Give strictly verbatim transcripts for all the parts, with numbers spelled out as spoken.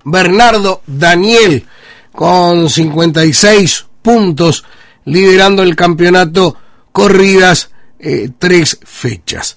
Bernardo Daniel con cincuenta y seis puntos, liderando el campeonato corridas eh, tres fechas.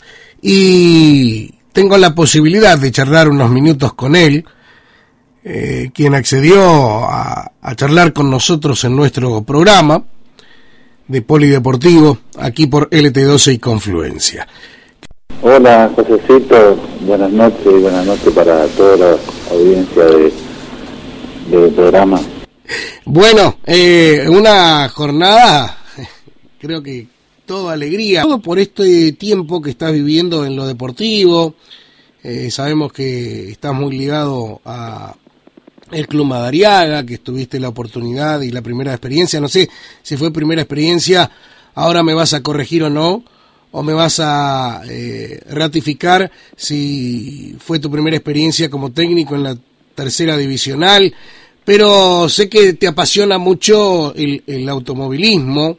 Y tengo la posibilidad de charlar unos minutos con él, eh, quien accedió a, a charlar con nosotros en nuestro programa de Polideportivo, aquí por L T doce y Confluencia. Hola, Josecito, buenas noches y buenas noches para toda la audiencia de, del programa. Bueno, eh, una jornada, creo que toda alegría, todo por este tiempo que estás viviendo en lo deportivo. Eh, sabemos que estás muy ligado a el Club Madariaga, que tuviste la oportunidad y la primera experiencia, no sé si fue primera experiencia, ahora me vas a corregir o no, o me vas a eh, ratificar si fue tu primera experiencia como técnico en la tercera divisional, pero sé que te apasiona mucho el, el automovilismo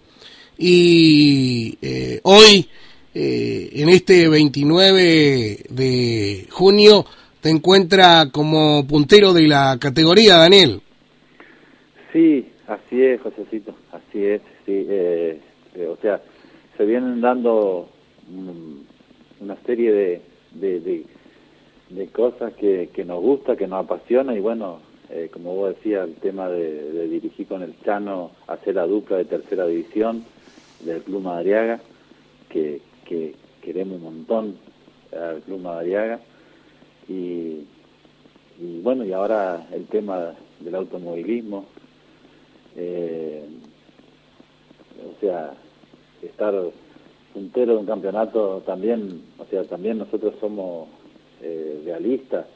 y eh, hoy, eh, en este veintinueve de junio, te encuentra como puntero de la categoría, Daniel. Sí, así es, Josecito, así es, sí, eh, eh, o sea, se vienen dando um, una serie de, de, de, de cosas que, que nos gusta, que nos apasiona, y bueno, eh, como vos decías, el tema de, de dirigir con el Chano, hacer la dupla de tercera división del Club Madariaga, que, que queremos un montón al Club Madariaga. Y, y bueno, y ahora el tema del automovilismo, eh, o sea, estar puntero de un campeonato también, o sea, también nosotros somos eh, realistas,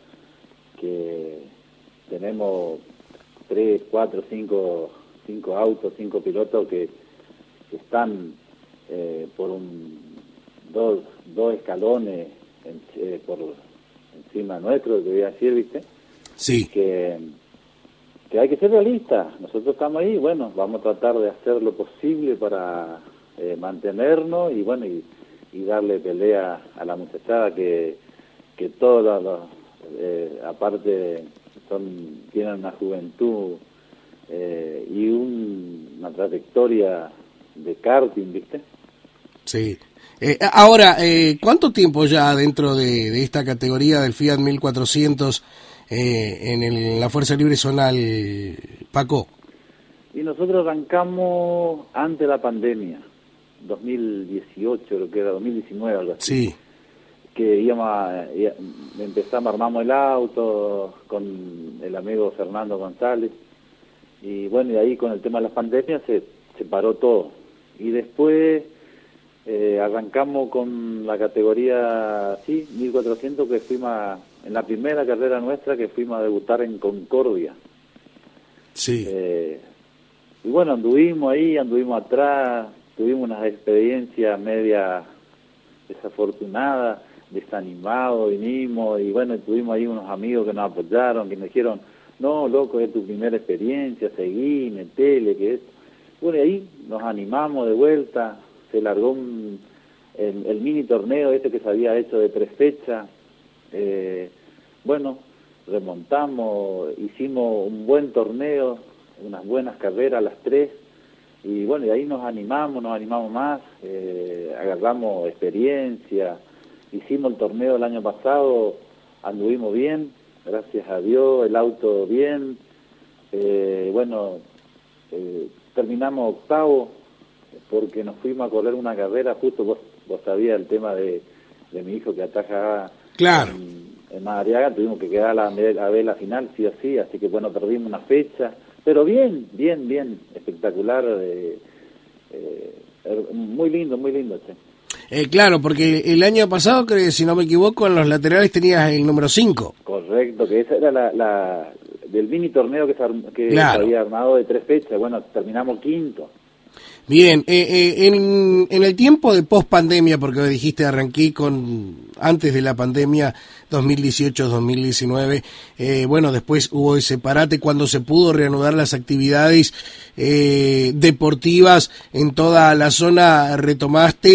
que tenemos tres, cuatro, cinco, cinco autos, cinco pilotos que, que están eh, por un dos, dos escalones en, eh, por encima nuestro, te voy a decir, ¿viste? Sí. Que, que hay que ser realistas. Nosotros estamos ahí, bueno, vamos a tratar de hacer lo posible para eh, mantenernos y, bueno, y, y darle pelea a la muchachada que, que todos los, eh, aparte, son tienen una juventud eh, y un, una trayectoria de karting, ¿viste? Sí. Eh, ahora, eh, ¿cuánto tiempo ya dentro de, de esta categoría del Fiat mil cuatrocientos eh, en el, la Fuerza Libre Zonal, Paco? Y nosotros arrancamos antes de la pandemia, dos mil dieciocho, creo que era dos mil diecinueve, algo así. Sí. Que íbamos a, empezamos, armamos el auto con el amigo Fernando González, y bueno, y ahí con el tema de las pandemias se, se paró todo. Y después Eh, arrancamos con la categoría, sí, mil cuatrocientos, que fuimos a, en la primera carrera nuestra, que fuimos a debutar en Concordia. Sí. Eh, y bueno, anduvimos ahí, anduvimos atrás, tuvimos unas experiencias media desafortunadas, desanimados, vinimos, y bueno, tuvimos ahí unos amigos que nos apoyaron, que nos dijeron, no, loco, es tu primera experiencia, seguí, metele, que es... Bueno, y ahí nos animamos de vuelta. Se largó un, el, el mini torneo este que se había hecho de tres fechas, eh, bueno, remontamos, hicimos un buen torneo, unas buenas carreras las tres, y bueno, y ahí nos animamos, nos animamos más, eh, agarramos experiencia, hicimos el torneo el año pasado, anduvimos bien, gracias a Dios, el auto bien, eh, bueno, eh, terminamos octavo, porque nos fuimos a correr una carrera, justo vos, vos sabías el tema de, de mi hijo que ataja claro. en, en Madariaga, tuvimos que quedar a, a ver la final, sí o sí, así que bueno, perdimos una fecha, pero bien, bien, bien, espectacular, eh, eh, muy lindo, muy lindo, che. Eh, claro, porque el año pasado, que si no me equivoco, en los laterales tenías el número cinco. Correcto, que esa era la, la del mini torneo que, se, que claro. se había armado de tres fechas, bueno, terminamos quinto. Bien, eh, eh, en, en el tiempo de post-pandemia, porque dijiste arranqué con antes de la pandemia, dos mil dieciocho dos mil diecinueve, eh, bueno, después hubo ese parate cuando se pudo reanudar las actividades eh, deportivas en toda la zona, retomaste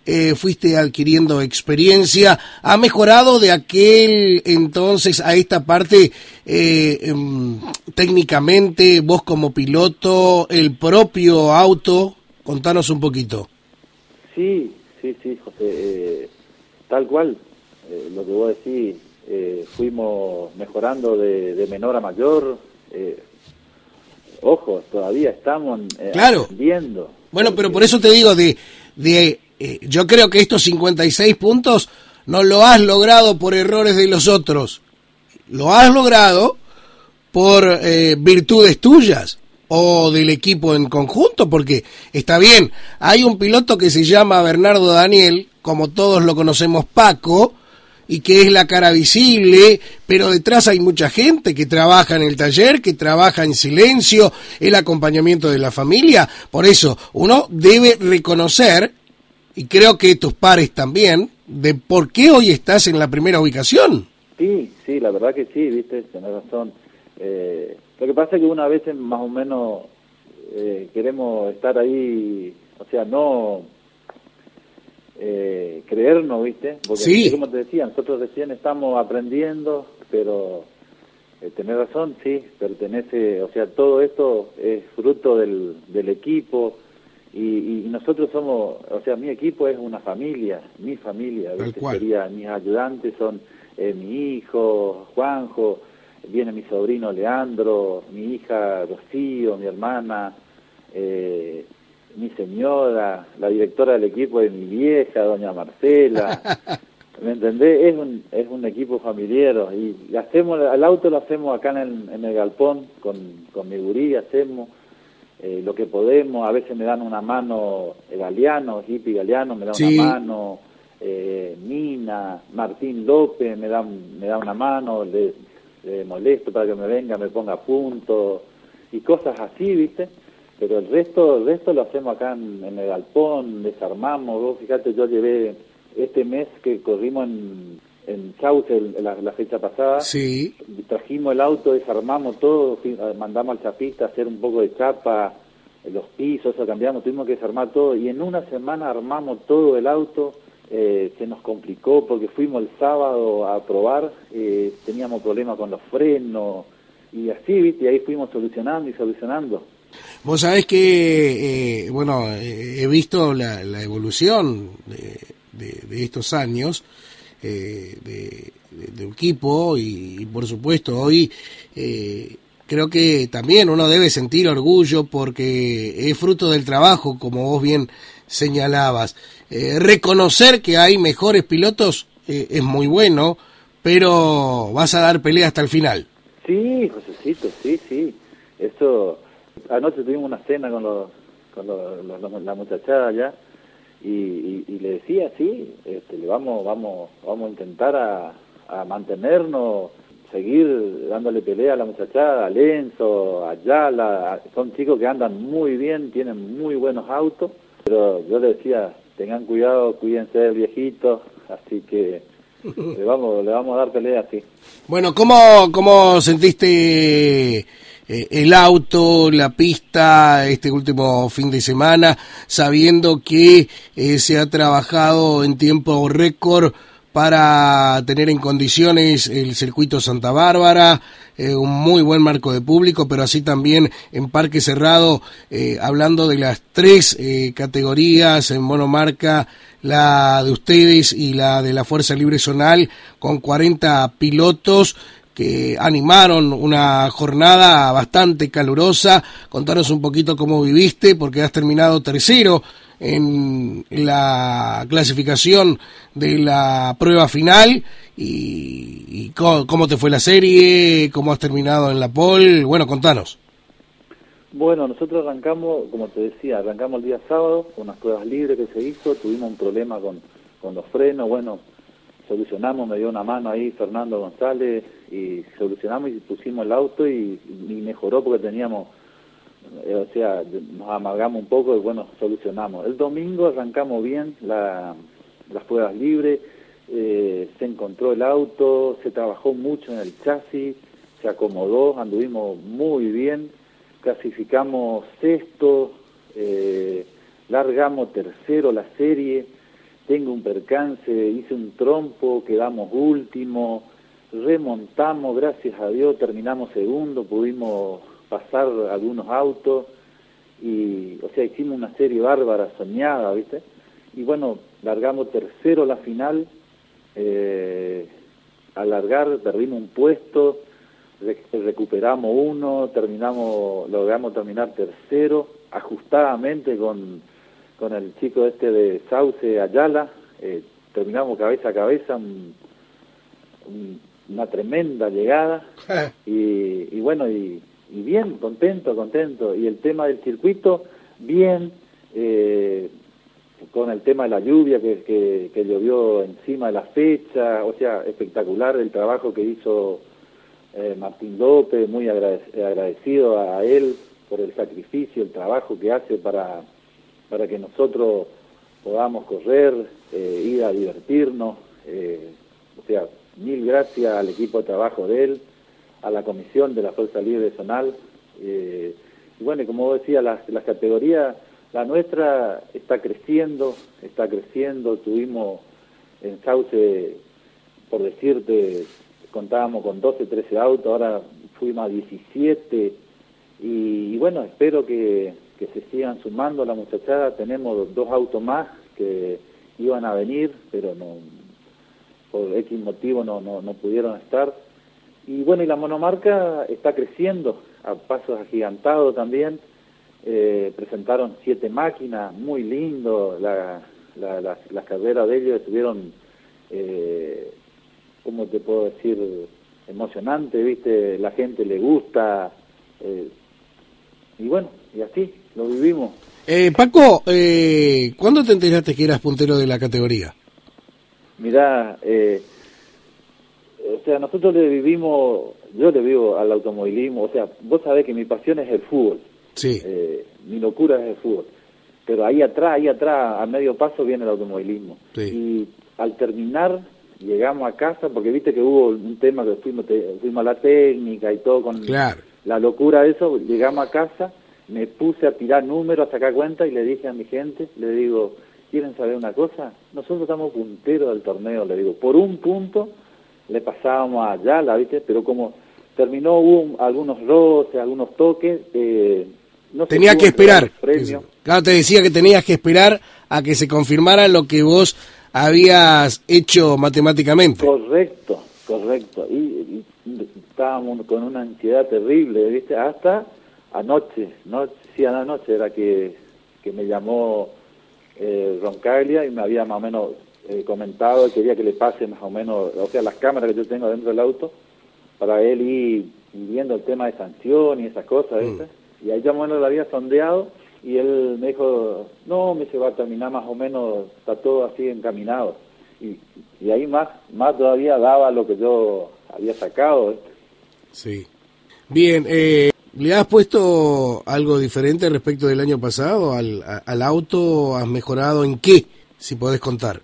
eh, fuiste adquiriendo experiencia, ha mejorado de aquel entonces a esta parte eh, eh, técnicamente, vos como piloto, el propio auto, contanos un poquito. Sí, sí, sí, José, eh, tal cual, eh, lo que vos decís, eh, fuimos mejorando de, de menor a mayor, eh, ojo, todavía estamos eh, claro. aprendiendo. Bueno, porque... pero por eso te digo, de, de eh, yo creo que estos cincuenta y seis puntos no lo has logrado por errores de los otros, lo has logrado por eh, virtudes tuyas o del equipo en conjunto, porque está bien, hay un piloto que se llama Bernardo Daniel, como todos lo conocemos, Paco, y que es la cara visible, pero detrás hay mucha gente que trabaja en el taller, que trabaja en silencio, el acompañamiento de la familia. Por eso uno debe reconocer, y creo que tus pares también, de por qué hoy estás en la primera ubicación. Sí, sí, la verdad que sí, viste, tenés razón. Eh, lo que pasa es que una vez más o menos eh, queremos estar ahí, o sea, no eh, creernos, ¿viste? Porque sí. como te decía, nosotros recién estamos aprendiendo, pero eh, tenés razón, sí, pertenece, o sea, todo esto es fruto del, del equipo y, y nosotros somos, o sea, mi equipo es una familia, mi familia, ¿viste? Sería, mis ayudantes son eh, mi hijo, Juanjo, viene mi sobrino Leandro, mi hija Rocío, mi hermana, eh, mi señora, la directora del equipo de mi vieja, doña Marcela, ¿me entendés? Es un, es un equipo familiar y hacemos, al auto lo hacemos acá en el, en el galpón con, con mi gurí, hacemos eh, lo que podemos, a veces me dan una mano Galeano, Hippie Galeano, me da sí. una mano, eh, Nina, Martín López me da, me da una mano, le, le molesto para que me venga, me ponga a punto y cosas así, ¿viste? Pero el resto, el resto lo hacemos acá en, en el galpón, desarmamos. Vos fíjate, yo llevé este mes que corrimos en, en Chauce, la, la fecha pasada, sí. Trajimos el auto, desarmamos todo, mandamos al chapista a hacer un poco de chapa, los pisos, eso cambiamos, tuvimos que desarmar todo y en una semana armamos todo el auto. Eh, se nos complicó porque fuimos el sábado a probar, eh, teníamos problemas con los frenos y así, ¿viste? Y ahí fuimos solucionando y solucionando. Vos sabés que, eh, bueno, eh, he visto la, la evolución de, de, de estos años eh, de, de, de equipo y, y, por supuesto, hoy eh, creo que también uno debe sentir orgullo porque es fruto del trabajo, como vos bien señalabas. Eh, reconocer que hay mejores pilotos eh, es muy bueno, pero vas a dar pelea hasta el final. Sí, Josecito, sí, sí. Eso... Anoche tuvimos una cena con los, con los, los, los, la muchachada allá y, y, y le decía, sí, este, le vamos, vamos, vamos a intentar a, a mantenernos, seguir dándole pelea a la muchachada, a Lenzo, a Yala, a, son chicos que andan muy bien, tienen muy buenos autos, pero yo le decía, tengan cuidado, cuídense del viejito, así que le vamos, le vamos a dar pelea, sí. Bueno, ¿cómo, cómo sentiste eh, el auto, la pista este último fin de semana, sabiendo que eh, se ha trabajado en tiempo récord para tener en condiciones el circuito Santa Bárbara, eh, un muy buen marco de público, pero así también en parque cerrado, eh, hablando de las tres eh, categorías en monomarca, la de ustedes y la de la Fuerza Libre Zonal, con cuarenta pilotos que animaron una jornada bastante calurosa. Contanos un poquito cómo viviste, porque has terminado tercero en la clasificación de la prueba final y, y cómo, cómo te fue la serie, cómo has terminado en la pole. Bueno, contanos. Bueno, nosotros arrancamos, como te decía, arrancamos el día sábado con unas pruebas libres que se hizo, tuvimos un problema con, con los frenos, bueno, solucionamos, me dio una mano ahí Fernando González y solucionamos y pusimos el auto y, y mejoró porque teníamos, eh, o sea, nos amargamos un poco y bueno, solucionamos. El domingo arrancamos bien la, las pruebas libres, eh, se encontró el auto, se trabajó mucho en el chasis, se acomodó, anduvimos muy bien, clasificamos sexto, eh, largamos tercero la serie, tengo un percance, hice un trompo, quedamos último, remontamos, gracias a Dios, terminamos segundo, pudimos pasar algunos autos, y, o sea, hicimos una serie bárbara, soñada, ¿viste? Y bueno, largamos tercero la final, eh, al largar perdimos un puesto, rec recuperamos uno, terminamos, logramos terminar tercero, ajustadamente con, con el chico este de Sauce Ayala, eh, terminamos cabeza a cabeza, un, un, una tremenda llegada, y, y bueno, y, y bien, contento, contento, y el tema del circuito, bien, eh, con el tema de la lluvia que, que, que llovió encima de la fecha, o sea, espectacular el trabajo que hizo eh, Martín López, muy agradecido, agradecido a él por el sacrificio, el trabajo que hace para, para que nosotros podamos correr, eh, ir a divertirnos, eh, o sea, mil gracias al equipo de trabajo de él, a la comisión de la Fuerza Libre Zonal, eh, y bueno, y como decía, las, las categorías, la nuestra está creciendo, está creciendo, tuvimos en Sauce, por decirte, contábamos con doce, trece autos, ahora fuimos a diecisiete, y, y bueno, espero que, que se sigan sumando la muchachada. Tenemos dos autos más que iban a venir, pero no, por X motivo no, no, no pudieron estar. Y bueno, y la monomarca está creciendo a pasos agigantados también. Eh, presentaron siete máquinas, muy lindo, la, la, la, las carreras de ellos estuvieron, eh, ¿cómo te puedo decir?, emocionante, ¿viste? La gente le gusta, eh, y bueno, y así lo vivimos. Eh, Paco, eh, ¿cuándo te enteraste que eras puntero de la categoría? Mirá, eh, o sea, nosotros le vivimos, yo le vivo al automovilismo, o sea, vos sabés que mi pasión es el fútbol. Sí. Eh, mi locura es el fútbol, pero ahí atrás, ahí atrás, a medio paso viene el automovilismo. Sí. Y al terminar, llegamos a casa, porque viste que hubo un tema que fuimos, te, fuimos a la técnica y todo con claro. la locura de eso, llegamos a casa, me puse a tirar números, a sacar cuenta y le dije a mi gente, le digo, ¿quieren saber una cosa? Nosotros estamos punteros del torneo, le digo, por un punto le pasábamos a Ayala, viste, pero como terminó, hubo algunos roces, algunos toques, eh, no tenía que esperar. Claro, te decía que tenías que esperar a que se confirmara lo que vos habías hecho matemáticamente. Correcto, correcto. Y, y estábamos con una ansiedad terrible, ¿viste? Hasta anoche, no, sí, a la noche era que, que me llamó eh, Roncaglia y me había más o menos eh, comentado, quería que le pase más o menos, o sea, las cámaras que yo tengo dentro del auto, para él ir viendo el tema de sanción y esas cosas, ¿viste? Mm. Y ahí ya bueno lo había sondeado y él me dijo, no, me se va a terminar más o menos, está todo así encaminado. Y, y ahí más más todavía daba lo que yo había sacado, ¿viste? Sí. Bien, eh, ¿le has puesto algo diferente respecto del año pasado al, a, al auto? ¿Has mejorado en qué, si podés contar?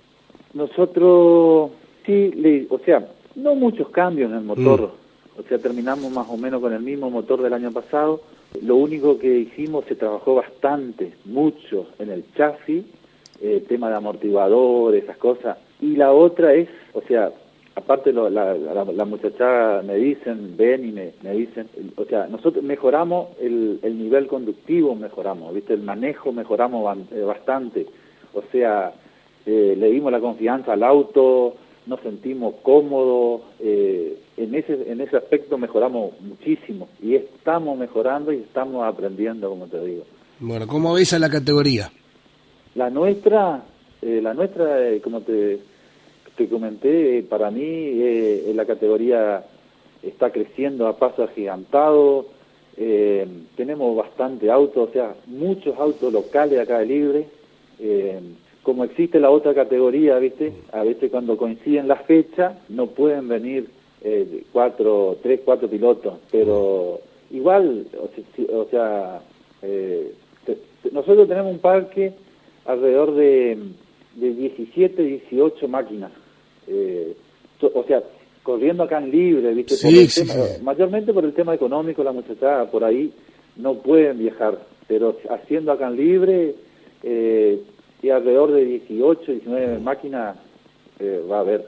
Nosotros, sí, le, o sea, no muchos cambios en el motor. Mm. O sea, terminamos más o menos con el mismo motor del año pasado. Lo único que hicimos, se trabajó bastante, mucho en el chasis, eh, tema de amortiguadores, esas cosas. Y la otra es, o sea, aparte lo, la, la, la muchachada me dicen, ven y me, me dicen, o sea, nosotros mejoramos el, el nivel conductivo, mejoramos, ¿viste? El manejo mejoramos bastante. O sea, eh, le dimos la confianza al auto, nos sentimos cómodos, eh, en ese en ese aspecto mejoramos muchísimo y estamos mejorando y estamos aprendiendo, como te digo. Bueno, ¿cómo ves a la categoría? La nuestra, eh, la nuestra, eh, como te, te comenté, eh, para mí eh, la categoría está creciendo a paso agigantado, eh, tenemos bastante autos, o sea, muchos autos locales acá de Libre, eh, como existe la otra categoría, ¿viste? A veces cuando coinciden las fechas no pueden venir eh, cuatro, tres, cuatro pilotos, pero igual, o sea, o sea eh, te, te, nosotros tenemos un parque alrededor de, de diecisiete, dieciocho máquinas, eh, to, o sea, corriendo acá en Libre, ¿viste? Sí, por el sí, tema, sí. Mayormente por el tema económico, la muchachada por ahí no pueden viajar, pero haciendo acá en Libre... Eh, y alrededor de dieciocho, diecinueve máquinas eh, va a haber.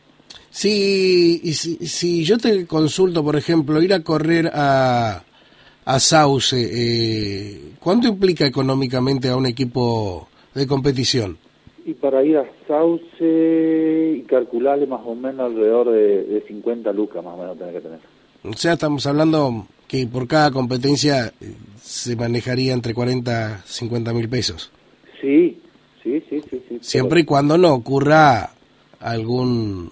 Sí, y si, si yo te consulto, por ejemplo, ir a correr a, a Sauce, eh, ¿cuánto implica económicamente a un equipo de competición? Y para ir a Sauce y calcularle más o menos alrededor de, de cincuenta lucas, más o menos tener que tener. O sea, estamos hablando que por cada competencia se manejaría entre cuarenta y cincuenta mil pesos. Sí, sí, sí, sí. sí Siempre pero... y cuando no ocurra algún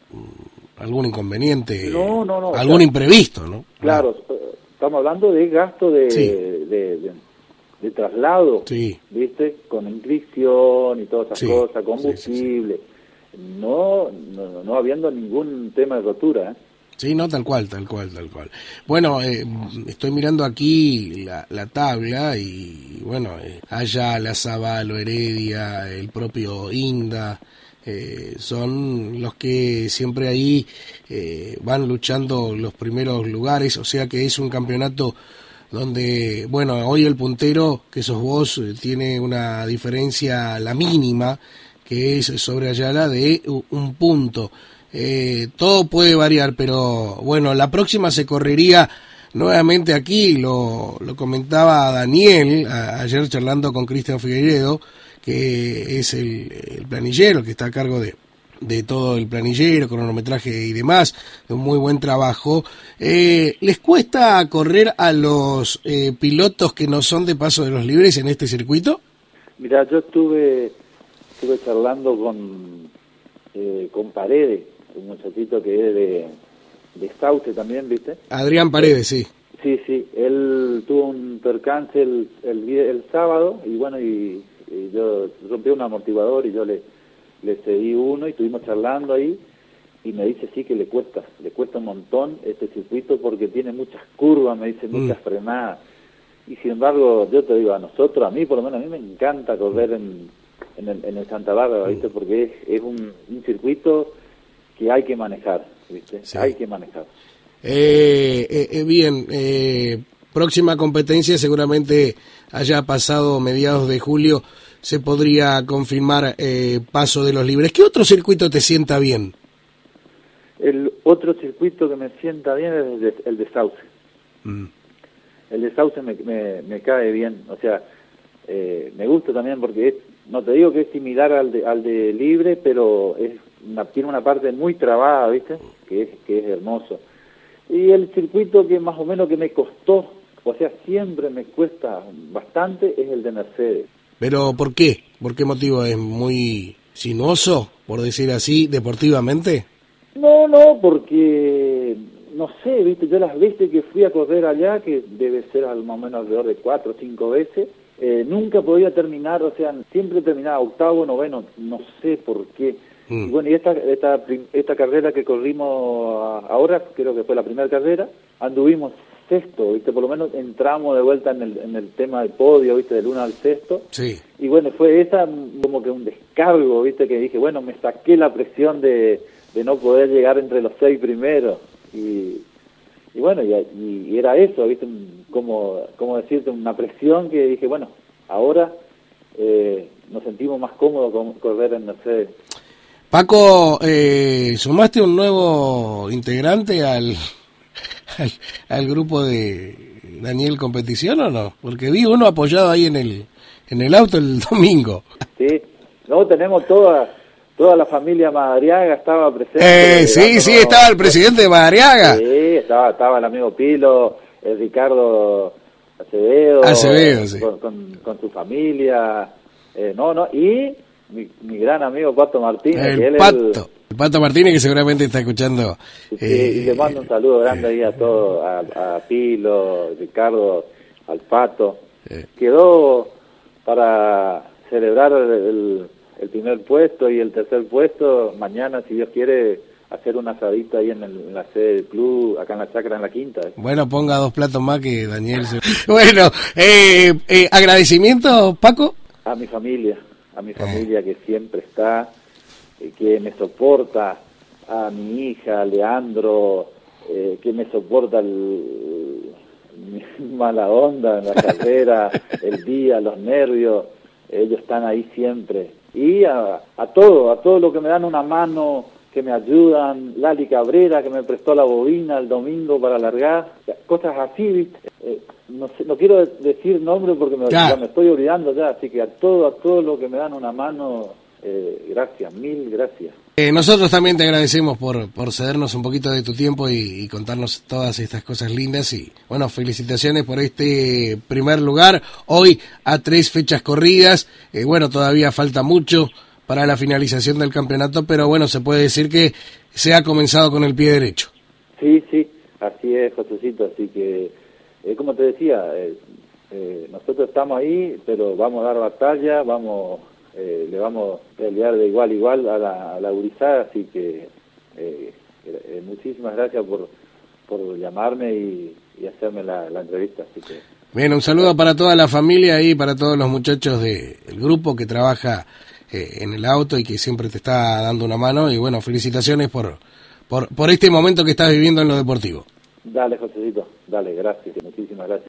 algún inconveniente, no, no, no, algún o sea, imprevisto, ¿no? Claro, no. Estamos hablando de gasto de, sí. de, de, de traslado, sí. ¿viste? Con inscripción y todas esas sí. cosas, combustible, sí, sí, sí. No, no, no habiendo ningún tema de rotura, ¿eh? Sí, no, tal cual, tal cual, tal cual. Bueno, eh, estoy mirando aquí la, la tabla y, bueno, eh, Ayala, Zavalo, Heredia, el propio Inda, eh, son los que siempre ahí eh, van luchando los primeros lugares, o sea que es un campeonato donde, bueno, hoy el puntero, que sos vos, eh, tiene una diferencia, la mínima, que es sobre Ayala, de un punto. Eh, todo puede variar, pero bueno, la próxima se correría nuevamente aquí, lo, lo comentaba Daniel a, ayer charlando con Cristian Figueiredo, que es el, el planillero, que está a cargo de, de todo el planillero, cronometraje y demás, de un muy buen trabajo. Eh, ¿Les cuesta correr a los eh, pilotos que no son de Paso de los Libres en este circuito? Mira, yo estuve, estuve charlando con, eh, con Paredes, un muchachito que es de, de Sauce también, ¿viste? Adrián Paredes, sí. Sí, sí, él tuvo un percance el, el, el sábado y bueno, y, y yo rompí un amortiguador y yo le, le cedí uno y estuvimos charlando ahí y me dice sí que le cuesta, le cuesta un montón este circuito porque tiene muchas curvas, me dice muchas mm. frenadas y sin embargo yo te digo, a nosotros, a mí por lo menos a mí me encanta correr en, en, el, en el Santa Bárbara, ¿viste? Porque es, es un, un circuito que hay que manejar, ¿viste? Sí. Hay que manejar. Eh, eh, eh, bien, eh, próxima competencia seguramente haya pasado mediados de julio, se podría confirmar eh, Paso de los Libres. ¿Qué otro circuito te sienta bien? El otro circuito que me sienta bien es el de, el de Sauce. Mm. El de Sauce me, me, me cae bien, o sea, eh, me gusta también porque es, no te digo que es similar al de, al de Libre, pero es una, tiene una parte muy trabada, ¿viste? Que es, que es hermoso. Y el circuito que más o menos que me costó, o sea, siempre me cuesta bastante, es el de Mercedes. ¿Pero por qué? ¿Por qué motivo? ¿Es muy sinuoso, por decir así, deportivamente? No, no, porque, no sé, ¿viste? Yo las veces que fui a correr allá, que debe ser al más o menos alrededor de cuatro o cinco veces, eh, nunca podía terminar, o sea, siempre terminaba octavo, noveno, no sé por qué. Y bueno, y esta, esta esta carrera que corrimos ahora, creo que fue la primera carrera, anduvimos sexto, ¿viste? Por lo menos entramos de vuelta en el, en el tema del podio, ¿viste? Del uno al sexto. Sí. Y bueno, fue esa como que un descargo, ¿viste? Que dije, bueno, me saqué la presión de, de no poder llegar entre los seis primeros. Y, y bueno, y, y era eso, ¿viste? Como, como decirte, una presión que dije, bueno, ahora eh, nos sentimos más cómodos con correr en Mercedes. Paco, eh, ¿sumaste un nuevo integrante al, al, al grupo de Daniel Competición o no? Porque vi uno apoyado ahí en el en el auto el domingo. Sí, no, tenemos toda toda la familia Madariaga estaba presente. Eh, sí, sí, estaba el presidente de Madariaga. Sí, estaba, estaba el amigo Pilo, el Ricardo Acevedo, Acevedo sí. con, con, con su familia, eh, no, no, y... Mi, mi gran amigo Pato Martínez. El que él Pato, el... el Pato Martínez que seguramente está escuchando. Sí, eh, y le mando un saludo grande eh, ahí a todos, a, a Pilo, Ricardo, al Pato. Eh. Quedó para celebrar el, el, el primer puesto y el tercer puesto, mañana, si Dios quiere, hacer una asadita ahí en, el, en la sede del club, acá en la chacra, en la quinta. ¿eh? Bueno, ponga dos platos más que Daniel. Se... bueno, eh, eh, agradecimiento, Paco. A mi familia. a mi familia que siempre está, eh, que me soporta, a mi hija, Leandro, eh, que me soporta el, mi mala onda en la carrera, el día, los nervios, ellos están ahí siempre. Y a, a todo, a todo lo que me dan una mano, que me ayudan, Lali Cabrera, que me prestó la bobina el domingo para largar, cosas así, ¿viste? Eh, no sé, no quiero decir nombre porque me, claro. ya me estoy olvidando ya, así que a todo, a todo lo que me dan una mano, eh, gracias, mil gracias. Eh, nosotros también te agradecemos por, por cedernos un poquito de tu tiempo y, y contarnos todas estas cosas lindas y bueno, felicitaciones por este primer lugar, hoy a tres fechas corridas, eh, bueno, todavía falta mucho para la finalización del campeonato, pero bueno, se puede decir que se ha comenzado con el pie derecho. Sí, sí, así es, Josecito, así que, eh, como te decía, eh, eh, nosotros estamos ahí, pero vamos a dar batalla, vamos... Eh, le vamos a pelear de igual a igual a la, a la gurizada, así que eh, eh, muchísimas gracias por, por llamarme y, y hacerme la, la entrevista. Así que bien, un saludo para toda la familia y para todos los muchachos del grupo que trabaja eh, en el auto y que siempre te está dando una mano y bueno, felicitaciones por, por, por este momento que estás viviendo en lo deportivo. Dale, Josecito, dale, gracias, muchísimas gracias.